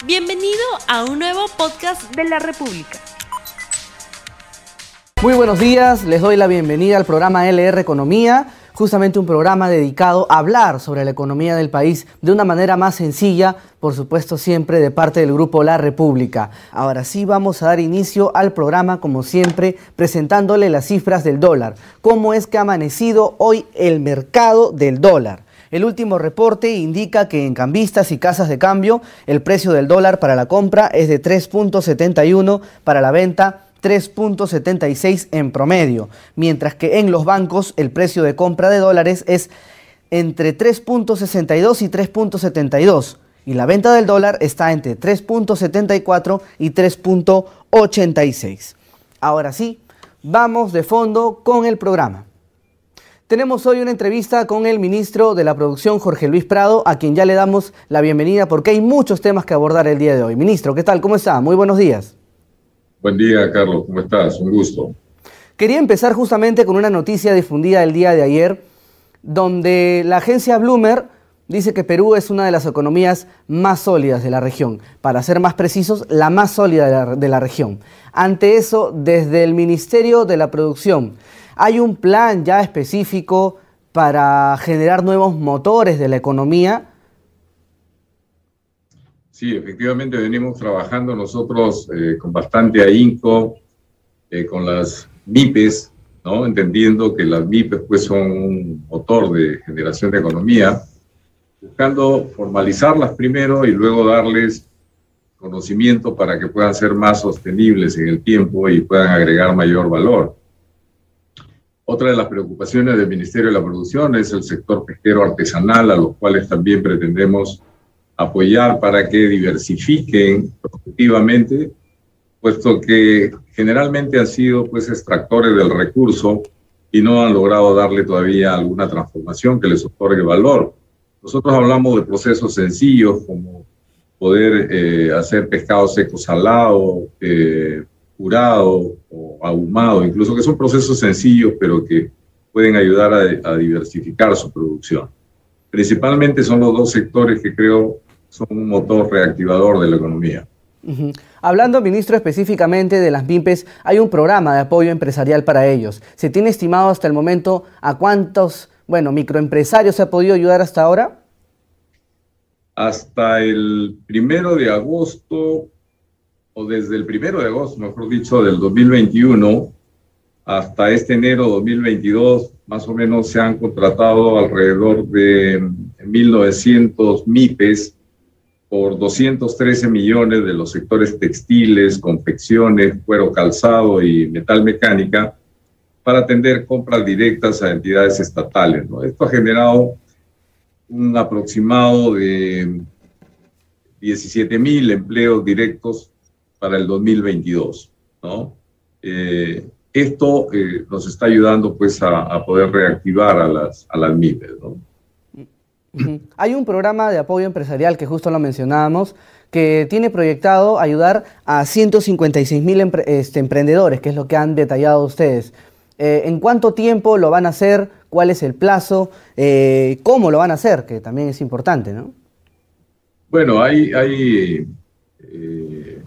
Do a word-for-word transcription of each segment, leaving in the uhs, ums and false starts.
Bienvenido a un nuevo podcast de la República. Muy buenos días, les doy la bienvenida al programa L R Economía, justamente un programa dedicado a hablar sobre la economía del país de una manera más sencilla, por supuesto siempre de parte del grupo La República. Ahora sí vamos a dar inicio al programa, como siempre, presentándole las cifras del dólar. ¿Cómo es que ha amanecido hoy el mercado del dólar? El último reporte indica que en cambistas y casas de cambio el precio del dólar para la compra es de tres punto setenta y uno, para la venta tres punto setenta y seis en promedio, mientras que en los bancos el precio de compra de dólares es entre tres punto sesenta y dos y tres punto setenta y dos y la venta del dólar está entre tres punto setenta y cuatro y tres punto ochenta y seis. Ahora sí, vamos de fondo con el programa. Tenemos hoy una entrevista con el ministro de la Producción, Jorge Luis Prado, a quien ya le damos la bienvenida porque hay muchos temas que abordar el día de hoy. Ministro, ¿qué tal? ¿Cómo está? Muy buenos días. Buen día, Carlos. ¿Cómo estás? Un gusto. Quería empezar justamente con una noticia difundida el día de ayer, donde la agencia Bloomberg dice que Perú es una de las economías más sólidas de la región. Para ser más precisos, la más sólida de la, de la región. Ante eso, desde el Ministerio de la Producción, ¿hay un plan ya específico para generar nuevos motores de la economía? Sí, efectivamente venimos trabajando nosotros eh, con bastante ahínco eh, con las MIPES, ¿no? Entendiendo que las MIPES pues, son un motor de generación de economía, buscando formalizarlas primero y luego darles conocimiento para que puedan ser más sostenibles en el tiempo y puedan agregar mayor valor. Otra de las preocupaciones del Ministerio de la Producción es el sector pesquero artesanal, a los cuales también pretendemos apoyar para que diversifiquen productivamente, puesto que generalmente han sido pues, extractores del recurso y no han logrado darle todavía alguna transformación que les otorgue valor. Nosotros hablamos de procesos sencillos como poder eh, hacer pescado seco salado, eh, curado o ahumado, incluso que son procesos sencillos, pero que pueden ayudar a, a diversificar su producción. Principalmente son los dos sectores que creo son un motor reactivador de la economía. Uh-huh. Hablando, ministro, específicamente de las MIPES, hay un programa de apoyo empresarial para ellos. ¿Se tiene estimado hasta el momento a cuántos, bueno, microempresarios se ha podido ayudar hasta ahora? Hasta el primero de agosto, o desde el primero de agosto, mejor dicho, del dos mil veintiuno, hasta este enero dos mil veintidós, más o menos se han contratado alrededor de mil novecientos MIPES por doscientos trece millones de los sectores textiles, confecciones, cuero calzado y metal mecánica para atender compras directas a entidades estatales, ¿no? Esto ha generado un aproximado de diecisiete mil empleos directos para el dos mil veintidós, ¿no? Eh, esto eh, nos está ayudando pues a, a poder reactivar a las, a las MIPES, ¿no? Uh-huh. Hay un programa de apoyo empresarial que justo lo mencionábamos, que tiene proyectado ayudar a ciento cincuenta y seis mil empre este, emprendedores, que es lo que han detallado ustedes. Eh, ¿En cuánto tiempo lo van a hacer? ¿Cuál es el plazo? Eh, ¿Cómo lo van a hacer? Que también es importante, ¿no? Bueno, hay... hay eh,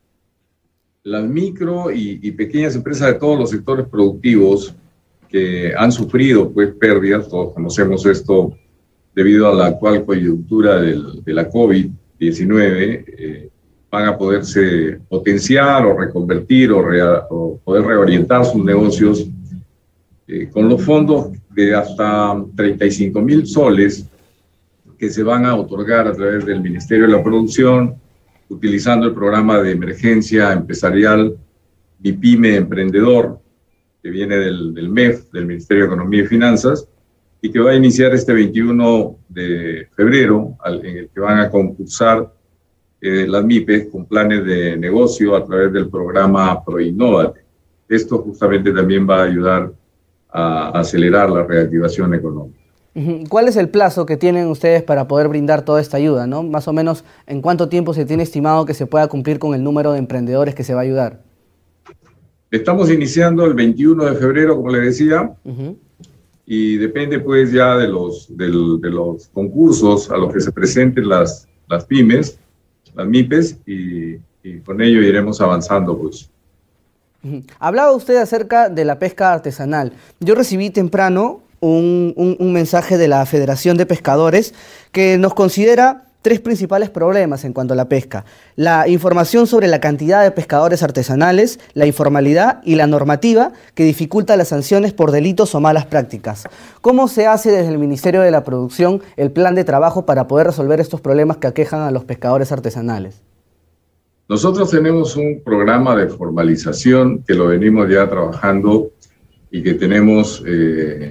las micro y, y pequeñas empresas de todos los sectores productivos que han sufrido pues, pérdidas, todos conocemos esto debido a la actual coyuntura del, de la COVID diecinueve, eh, van a poderse potenciar o reconvertir o, rea, o poder reorientar sus negocios eh, con los fondos de hasta treinta y cinco mil soles que se van a otorgar a través del Ministerio de la Producción, utilizando el programa de emergencia empresarial MIPYME Emprendedor, que viene del, del M E F, del Ministerio de Economía y Finanzas, y que va a iniciar este veintiuno de febrero, al, en el que van a concursar eh, las MIPES con planes de negocio a través del programa ProInnovate. Esto justamente también va a ayudar a, a acelerar la reactivación económica. ¿Cuál es el plazo que tienen ustedes para poder brindar toda esta ayuda, ¿no? Más o menos, ¿en cuánto tiempo se tiene estimado que se pueda cumplir con el número de emprendedores que se va a ayudar? Estamos iniciando el veintiuno de febrero, como le decía, uh-huh. y depende pues ya de los, del, de los concursos a los que se presenten las, las pymes. las MIPES y, y con ello iremos avanzando, pues. Hablaba usted acerca de la pesca artesanal. Yo recibí temprano un, un, un mensaje de la Federación de Pescadores que nos considera tres principales problemas en cuanto a la pesca: la información sobre la cantidad de pescadores artesanales, la informalidad y la normativa que dificulta las sanciones por delitos o malas prácticas. ¿Cómo se hace desde el Ministerio de la Producción el plan de trabajo para poder resolver estos problemas que aquejan a los pescadores artesanales? Nosotros tenemos un programa de formalización que lo venimos ya trabajando y que tenemos eh,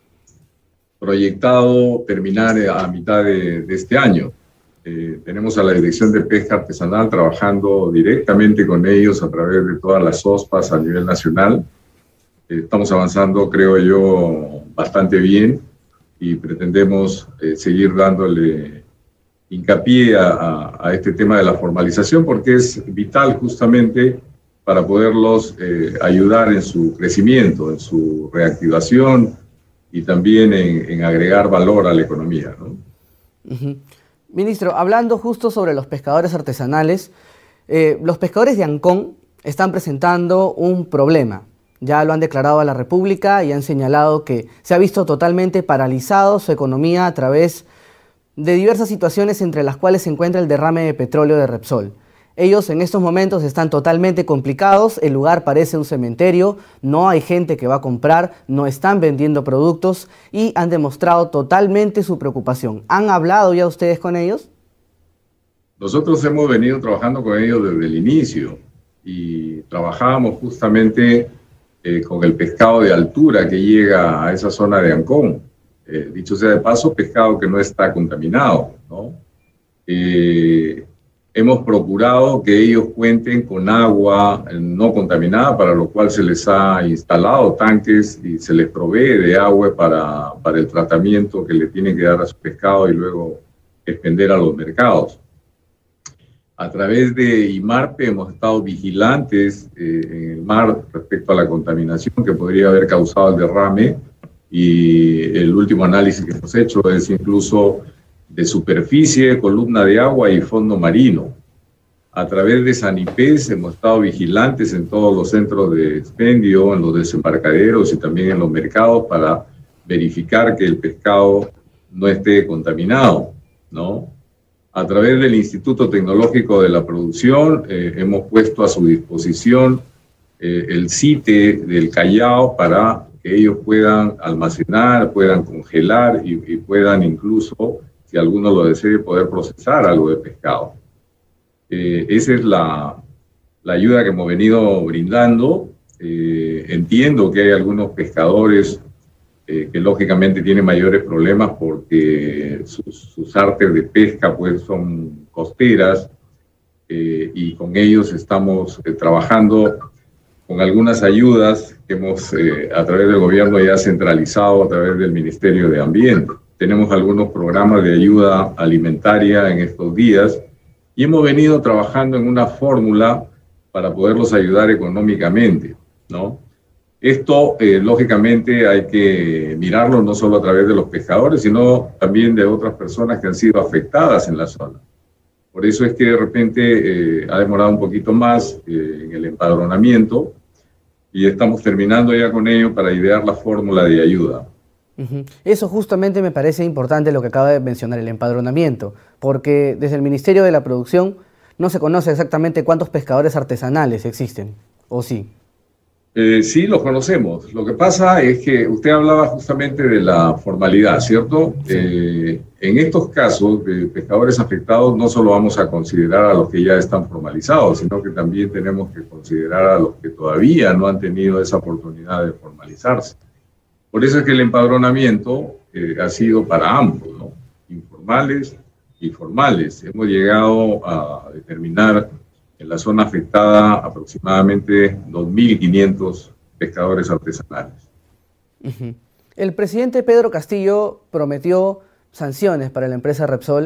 proyectado terminar a mitad de, de este año. Eh, tenemos a la Dirección de Pesca Artesanal trabajando directamente con ellos a través de todas las O S P As a nivel nacional. Eh, estamos avanzando, creo yo, bastante bien y pretendemos eh, seguir dándole hincapié a, a, a este tema de la formalización, porque es vital justamente para poderlos eh, ayudar en su crecimiento, en su reactivación y también en, en agregar valor a la economía, ¿no? Uh-huh. Ministro, hablando justo sobre los pescadores artesanales, eh, los pescadores de Ancón están presentando un problema. Ya lo han declarado a la República y han señalado que se ha visto totalmente paralizado su economía a través de diversas situaciones, entre las cuales se encuentra el derrame de petróleo de Repsol. Ellos en estos momentos están totalmente complicados, el lugar parece un cementerio, no hay gente que va a comprar, no están vendiendo productos y han demostrado totalmente su preocupación. ¿Han hablado ya ustedes con ellos? Nosotros hemos venido trabajando con ellos desde el inicio y trabajábamos justamente eh, con el pescado de altura que llega a esa zona de Ancón. Eh, dicho sea de paso, pescado que no está contaminado, ¿no? Eh, hemos procurado que ellos cuenten con agua no contaminada, para lo cual se les ha instalado tanques y se les provee de agua para, para el tratamiento que le tienen que dar a su pescado y luego expender a los mercados. A través de IMARPE hemos estado vigilantes eh, en el mar respecto a la contaminación que podría haber causado el derrame. Y el último análisis que hemos hecho es incluso de superficie, columna de agua y fondo marino. A través de Sanipes hemos estado vigilantes en todos los centros de expendio, en los desembarcaderos y también en los mercados para verificar que el pescado no esté contaminado, ¿no? A través del Instituto Tecnológico de la Producción eh, hemos puesto a su disposición eh, el CITE del Callao para que ellos puedan almacenar, puedan congelar y, y puedan incluso, si alguno lo desee, poder procesar algo de pescado. Eh, esa es la, la ayuda que hemos venido brindando. Eh, entiendo que hay algunos pescadores eh, que lógicamente tienen mayores problemas porque sus, sus artes de pesca pues son costeras eh, y con ellos estamos eh, trabajando con algunas ayudas que hemos eh, a través del gobierno ya centralizado a través del Ministerio de Ambiente. Tenemos algunos programas de ayuda alimentaria en estos días y hemos venido trabajando en una fórmula para poderlos ayudar económicamente, ¿no? Esto, eh, lógicamente, hay que mirarlo no solo a través de los pescadores, sino también de otras personas que han sido afectadas en la zona. Por eso es que de repente eh, ha demorado un poquito más eh, en el empadronamiento y estamos terminando ya con ello para idear la fórmula de ayuda. Uh-huh. Eso justamente me parece importante lo que acaba de mencionar, el empadronamiento, porque desde el Ministerio de la Producción no se conoce exactamente cuántos pescadores artesanales existen, ¿o sí? Eh, sí, los conocemos. Lo que pasa es que usted hablaba justamente de la formalidad, ¿cierto? Sí. Eh, en estos casos de pescadores afectados no solo vamos a considerar a los que ya están formalizados, sino que también tenemos que considerar a los que todavía no han tenido esa oportunidad de formalizarse. Por eso es que el empadronamiento eh, ha sido para ambos, ¿no? Informales y formales. Hemos llegado a determinar en la zona afectada aproximadamente dos mil quinientos pescadores artesanales. Uh-huh. El presidente Pedro Castillo prometió sanciones para la empresa Repsol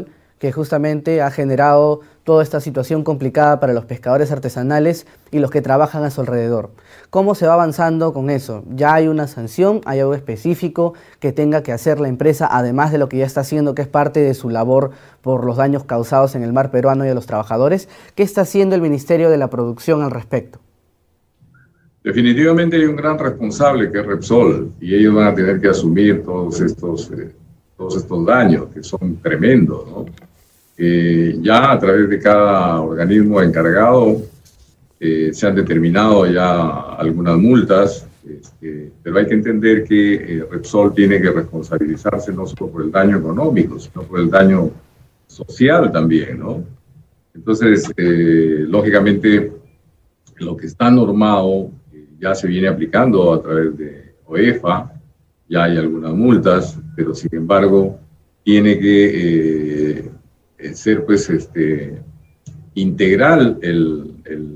que justamente ha generado toda esta situación complicada para los pescadores artesanales y los que trabajan a su alrededor. ¿Cómo se va avanzando con eso? ¿Ya hay una sanción? ¿Hay algo específico que tenga que hacer la empresa, además de lo que ya está haciendo, que es parte de su labor por los daños causados en el mar peruano y a los trabajadores? ¿Qué está haciendo el Ministerio de la Producción al respecto? Definitivamente hay un gran responsable que es Repsol, y ellos van a tener que asumir todos estos, eh, todos estos daños, que son tremendos, ¿no? Eh, ya a través de cada organismo encargado eh, se han determinado ya algunas multas, este, pero hay que entender que eh, Repsol tiene que responsabilizarse no solo por el daño económico, sino por el daño social también, ¿no? Entonces, eh, lógicamente, lo que está normado eh, ya se viene aplicando a través de OEFA, ya hay algunas multas, pero sin embargo, tiene que eh, ser pues este integral el, el,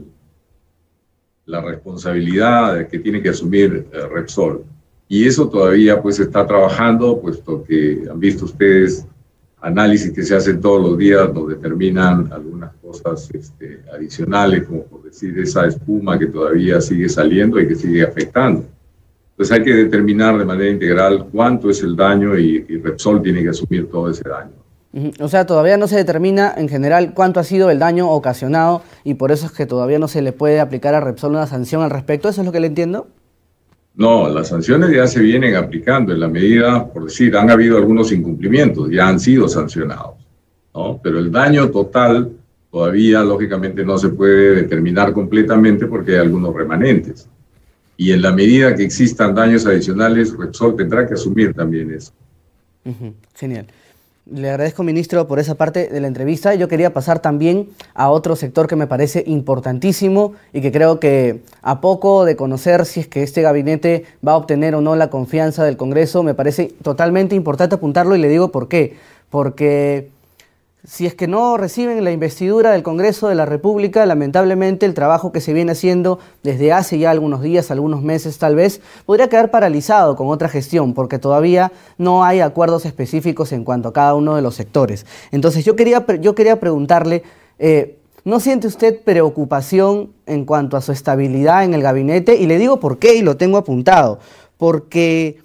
la responsabilidad que tiene que asumir eh, Repsol, y eso todavía pues está trabajando, puesto que han visto ustedes análisis que se hacen todos los días, nos determinan algunas cosas este, adicionales, como por decir esa espuma que todavía sigue saliendo y que sigue afectando. Entonces hay que determinar de manera integral cuánto es el daño, y, y Repsol tiene que asumir todo ese daño. O sea, todavía no se determina en general cuánto ha sido el daño ocasionado, y por eso es que todavía no se le puede aplicar a Repsol una sanción al respecto. ¿Eso es lo que le entiendo? No, las sanciones ya se vienen aplicando en la medida, por decir, han habido algunos incumplimientos, ya han sido sancionados, ¿no? Pero el daño total todavía, lógicamente, no se puede determinar completamente porque hay algunos remanentes. Y en la medida que existan daños adicionales, Repsol tendrá que asumir también eso. Uh-huh. Genial. Le agradezco, ministro, por esa parte de la entrevista. Yo quería pasar también a otro sector que me parece importantísimo y que creo que a poco de conocer si es que este gabinete va a obtener o no la confianza del Congreso, me parece totalmente importante apuntarlo, y le digo por qué. Porque si es que no reciben la investidura del Congreso de la República, lamentablemente el trabajo que se viene haciendo desde hace ya algunos días, algunos meses tal vez, podría quedar paralizado con otra gestión, porque todavía no hay acuerdos específicos en cuanto a cada uno de los sectores. Entonces yo quería, yo quería preguntarle, eh, ¿no siente usted preocupación en cuanto a su estabilidad en el gabinete? Y le digo por qué, y lo tengo apuntado, porque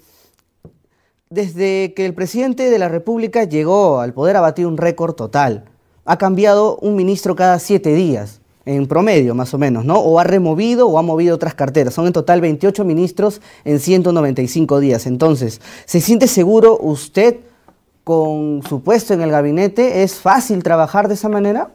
desde que el presidente de la República llegó al poder ha batido un récord total. Ha cambiado un ministro cada siete días, en promedio más o menos, ¿no? O ha removido o ha movido otras carteras. Son en total veintiocho ministros en ciento noventa y cinco días. Entonces, ¿se siente seguro usted con su puesto en el gabinete? ¿Es fácil trabajar de esa manera?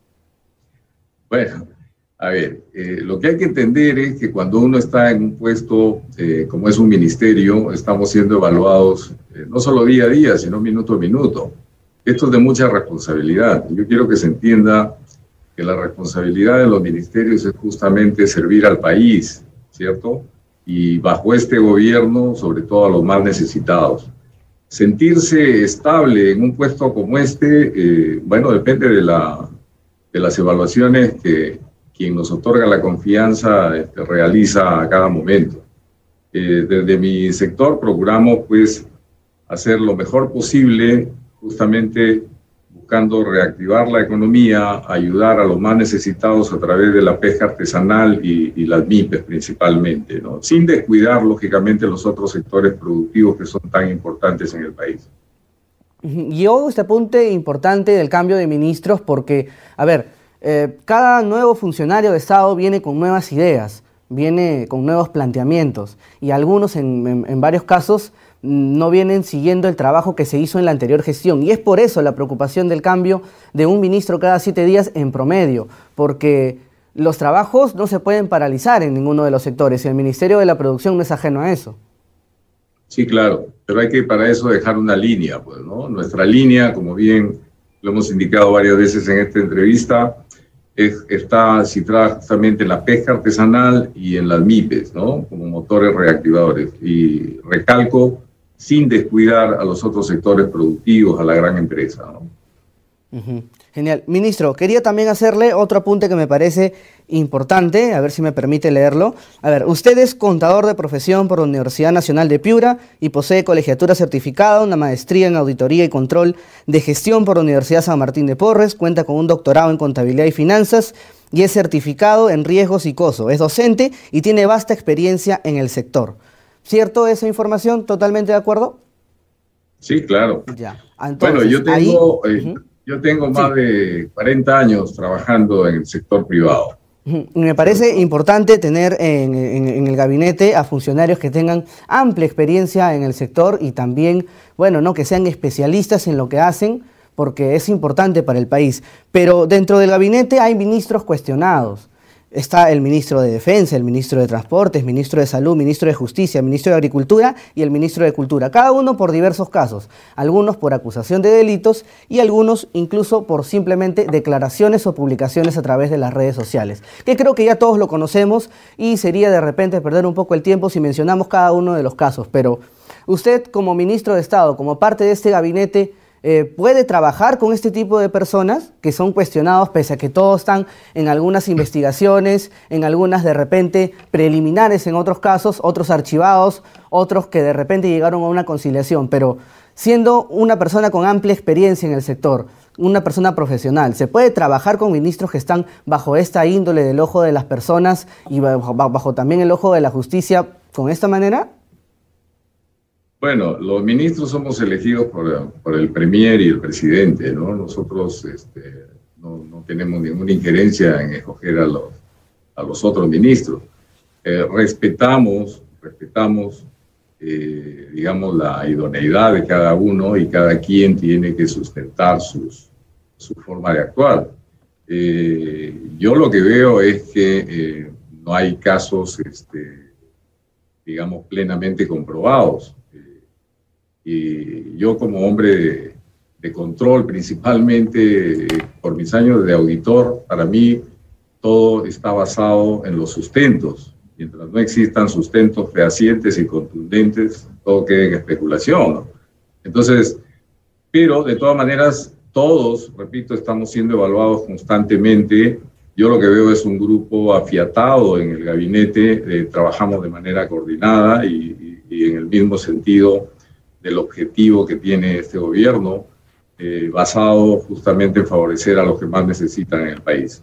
Bueno, a ver, eh, lo que hay que entender es que cuando uno está en un puesto, eh, como es un ministerio, estamos siendo evaluados eh, no solo día a día, sino minuto a minuto. Esto es de mucha responsabilidad. Yo quiero que se entienda que la responsabilidad de los ministerios es justamente servir al país, ¿cierto? Y bajo este gobierno, sobre todo a los más necesitados. Sentirse estable en un puesto como este, eh, bueno, depende de, la, de las evaluaciones que quien nos otorga la confianza este, realiza a cada momento. Eh, desde mi sector procuramos pues hacer lo mejor posible, justamente buscando reactivar la economía, ayudar a los más necesitados a través de la pesca artesanal y, y las MIPES principalmente, ¿no? Sin descuidar lógicamente los otros sectores productivos que son tan importantes en el país. Y yo este apunte importante del cambio de ministros porque, a ver, Eh, cada nuevo funcionario de Estado viene con nuevas ideas, viene con nuevos planteamientos, y algunos en, en, en varios casos no vienen siguiendo el trabajo que se hizo en la anterior gestión, y es por eso la preocupación del cambio de un ministro cada siete días en promedio, porque los trabajos no se pueden paralizar en ninguno de los sectores, y el Ministerio de la Producción no es ajeno a eso. Sí, claro, pero hay que para eso dejar una línea, pues, ¿no? Nuestra línea, como bien lo hemos indicado varias veces en esta entrevista, es, está situada justamente en la pesca artesanal y en las MIPES, ¿no? Como motores reactivadores. Y recalco, sin descuidar a los otros sectores productivos, a la gran empresa, ¿no? Uh-huh. Genial. Ministro, quería también hacerle otro apunte que me parece importante, a ver si me permite leerlo. A ver, usted es contador de profesión por la Universidad Nacional de Piura y posee colegiatura certificada, una maestría en auditoría y control de gestión por la Universidad San Martín de Porres, cuenta con un doctorado en contabilidad y finanzas y es certificado en riesgos y costo. Es docente y tiene vasta experiencia en el sector. ¿Cierto esa información? ¿Totalmente de acuerdo? Sí, claro. Ya. Entonces, bueno, yo tengo... ahí, eh, uh-huh. Yo tengo más sí. de cuarenta años trabajando en el sector privado. Me parece importante tener en, en, en el gabinete a funcionarios que tengan amplia experiencia en el sector y también, bueno, ¿no? que sean especialistas en lo que hacen, porque es importante para el país. Pero dentro del gabinete hay ministros cuestionados. Está el ministro de Defensa, el ministro de Transportes, ministro de Salud, ministro de Justicia, ministro de Agricultura y el ministro de Cultura. Cada uno por diversos casos, algunos por acusación de delitos y algunos incluso por simplemente declaraciones o publicaciones a través de las redes sociales, que creo que ya todos lo conocemos y sería de repente perder un poco el tiempo si mencionamos cada uno de los casos. Pero usted como ministro de Estado, como parte de este gabinete, Eh, ¿puede trabajar con este tipo de personas que son cuestionados pese a que todos están en algunas investigaciones, en algunas de repente preliminares en otros casos, otros archivados, otros que de repente llegaron a una conciliación? Pero siendo una persona con amplia experiencia en el sector, una persona profesional, ¿se puede trabajar con ministros que están bajo esta índole del ojo de las personas y bajo, bajo también el ojo de la justicia con esta manera? Bueno, los ministros somos elegidos por, por el premier y el presidente, ¿no? Nosotros este, no, no tenemos ninguna injerencia en escoger a los, a los otros ministros. Eh, respetamos, respetamos, eh, digamos, la idoneidad de cada uno y cada quien tiene que sustentar sus, su forma de actuar. Eh, yo lo que veo es que eh, no hay casos, este, digamos, plenamente comprobados. Y yo como hombre de, de control, principalmente eh, por mis años de auditor, para mí todo está basado en los sustentos. Mientras no existan sustentos fehacientes y contundentes, todo queda en especulación, ¿no? Entonces, pero de todas maneras, todos, repito, estamos siendo evaluados constantemente. Yo lo que veo es un grupo afiatado en el gabinete, eh, trabajamos de manera coordinada y, y, y en el mismo sentido del objetivo que tiene este gobierno, eh, basado justamente en favorecer a los que más necesitan en el país.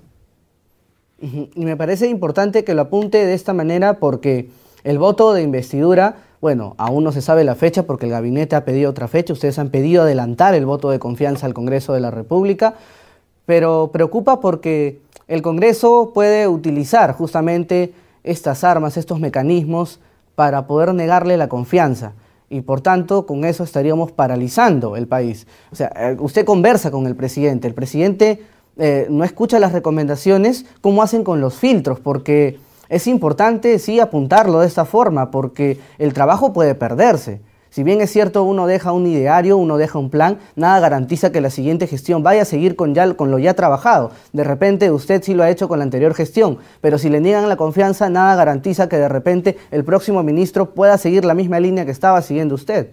Y me parece importante que lo apunte de esta manera porque el voto de investidura, bueno, aún no se sabe la fecha porque el gabinete ha pedido otra fecha, ustedes han pedido adelantar el voto de confianza al Congreso de la República, pero preocupa porque el Congreso puede utilizar justamente estas armas, estos mecanismos para poder negarle la confianza. Y por tanto, con eso estaríamos paralizando el país. O sea, usted conversa con el presidente, el presidente eh, no escucha las recomendaciones, ¿cómo hacen con los filtros? Porque es importante, sí, apuntarlo de esta forma, porque el trabajo puede perderse. Si bien es cierto, uno deja un ideario, uno deja un plan, nada garantiza que la siguiente gestión vaya a seguir con, ya, con lo ya trabajado. De repente usted sí lo ha hecho con la anterior gestión, pero si le niegan la confianza, nada garantiza que de repente el próximo ministro pueda seguir la misma línea que estaba siguiendo usted.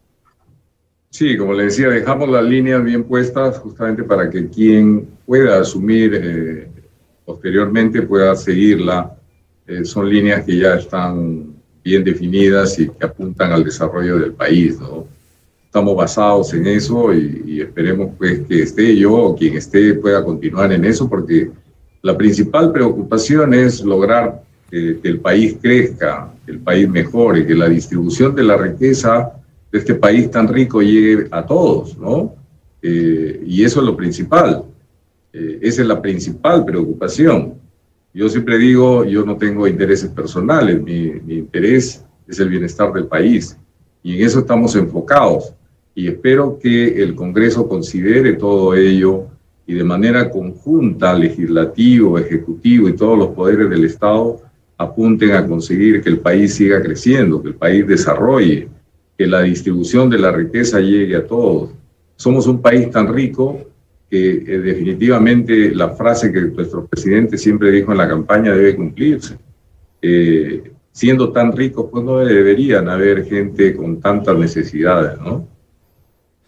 Sí, como le decía, dejamos las líneas bien puestas justamente para que quien pueda asumir eh, posteriormente pueda seguirla. Eh, son líneas que ya están bien definidas y que apuntan al desarrollo del país, ¿no? Estamos basados en eso y, y esperemos pues que esté yo o quien esté pueda continuar en eso, porque la principal preocupación es lograr que, que el país crezca, que el país mejore, que la distribución de la riqueza de este país tan rico llegue a todos, ¿no? Eh, y eso es lo principal, eh, esa es la principal preocupación. Yo siempre digo, yo no tengo intereses personales, mi, mi interés es el bienestar del país y en eso estamos enfocados y espero que el Congreso considere todo ello y de manera conjunta, legislativo, ejecutivo y todos los poderes del Estado apunten a conseguir que el país siga creciendo, que el país desarrolle, que la distribución de la riqueza llegue a todos. Somos un país tan rico que eh, definitivamente la frase que nuestro presidente siempre dijo en la campaña debe cumplirse. Eh, siendo tan ricos, pues no deberían haber gente con tantas necesidades, ¿no?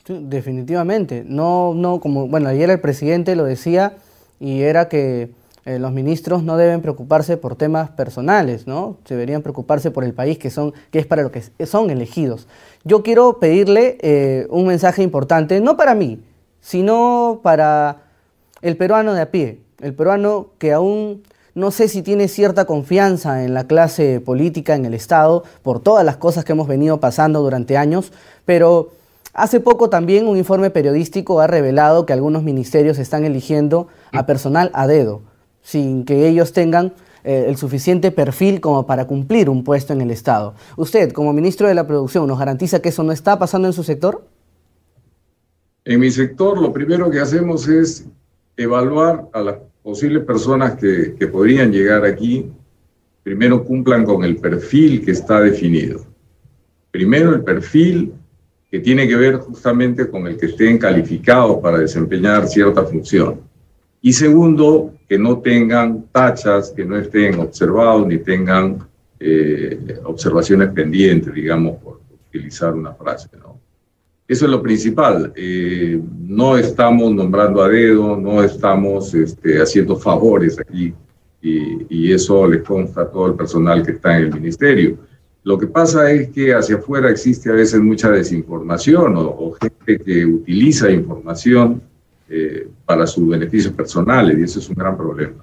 Sí, definitivamente. No, no, como, bueno, ayer el presidente lo decía y era que eh, los ministros no deben preocuparse por temas personales, ¿no? Deberían preocuparse por el país que son, que es para lo que son elegidos. Yo quiero pedirle eh, un mensaje importante, no para mí, sino para el peruano de a pie, el peruano que aún no sé si tiene cierta confianza en la clase política, en el Estado, por todas las cosas que hemos venido pasando durante años, pero hace poco también un informe periodístico ha revelado que algunos ministerios están eligiendo a personal a dedo, sin que ellos tengan eh, el suficiente perfil como para cumplir un puesto en el Estado. ¿Usted, como ministro de la Producción, nos garantiza que eso no está pasando en su sector? En mi sector, lo primero que hacemos es evaluar a las posibles personas que, que podrían llegar aquí. Primero cumplan con el perfil que está definido. Primero el perfil que tiene que ver justamente con el que estén calificados para desempeñar cierta función. Y segundo, que no tengan tachas, que no estén observados ni tengan eh, observaciones pendientes, digamos, por utilizar una frase, ¿no? Eso es lo principal. Eh, no estamos nombrando a dedo, no estamos este, haciendo favores aquí, y, y eso les consta a todo el personal que está en el ministerio. Lo que pasa es que hacia afuera existe a veces mucha desinformación o, o gente que utiliza información eh, para sus beneficios personales, y eso es un gran problema,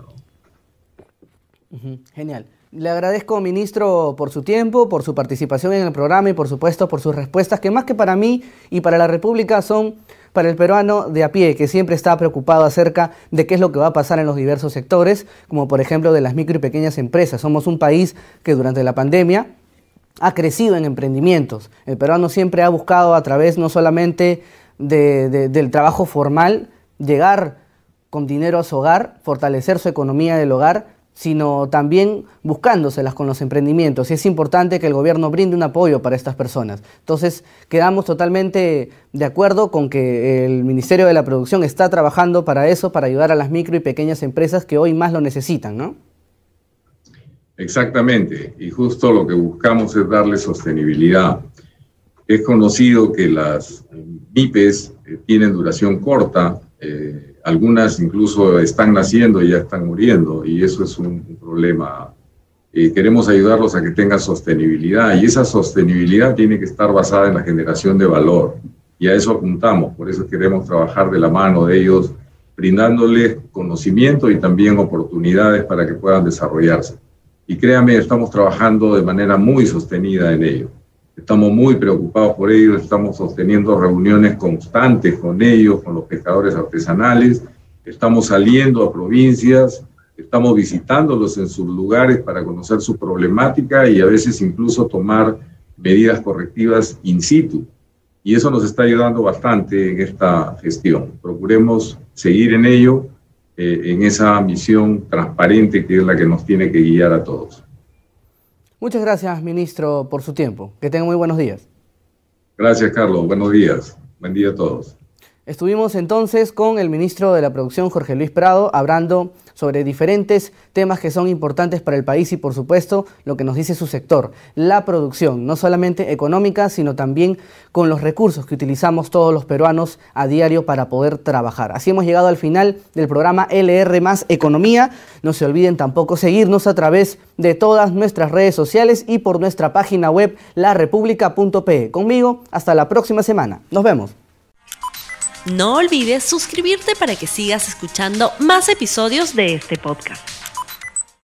¿no? Uh-huh. Genial. Le agradezco, ministro, por su tiempo, por su participación en el programa y, por supuesto, por sus respuestas, que más que para mí y para la República son para el peruano de a pie, que siempre está preocupado acerca de qué es lo que va a pasar en los diversos sectores, como por ejemplo de las micro y pequeñas empresas. Somos un país que durante la pandemia ha crecido en emprendimientos. El peruano siempre ha buscado, a través no solamente de, de, del trabajo formal, llegar con dinero a su hogar, fortalecer su economía del hogar, sino también buscándoselas con los emprendimientos. Y es importante que el gobierno brinde un apoyo para estas personas. Entonces, quedamos totalmente de acuerdo con que el Ministerio de la Producción está trabajando para eso, para ayudar a las micro y pequeñas empresas que hoy más lo necesitan, ¿no? Exactamente, y justo lo que buscamos es darle sostenibilidad. Es conocido que las MIPES eh, tienen duración corta, eh, algunas incluso están naciendo y ya están muriendo, y eso es un, un problema. Eh, queremos ayudarlos a que tengan sostenibilidad, y esa sostenibilidad tiene que estar basada en la generación de valor, y a eso apuntamos. Por eso queremos trabajar de la mano de ellos, brindándoles conocimiento y también oportunidades para que puedan desarrollarse. Y créanme, estamos trabajando de manera muy sostenida en ello. Estamos muy preocupados por ellos, estamos sosteniendo reuniones constantes con ellos, con los pescadores artesanales, estamos saliendo a provincias, estamos visitándolos en sus lugares para conocer su problemática y a veces incluso tomar medidas correctivas in situ. Y eso nos está ayudando bastante en esta gestión. Procuremos seguir en ello, eh, en esa misión transparente que es la que nos tiene que guiar a todos. Muchas gracias, ministro, por su tiempo. Que tenga muy buenos días. Gracias, Carlos. Buenos días. Buen día a todos. Estuvimos entonces con el ministro de la Producción, Jorge Luis Prado, hablando sobre diferentes temas que son importantes para el país y, por supuesto, lo que nos dice su sector, la producción, no solamente económica, sino también con los recursos que utilizamos todos los peruanos a diario para poder trabajar. Así hemos llegado al final del programa L R más Economía. No se olviden tampoco seguirnos a través de todas nuestras redes sociales y por nuestra página web la república punto pe. Conmigo, hasta la próxima semana. Nos vemos. No olvides suscribirte para que sigas escuchando más episodios de este podcast.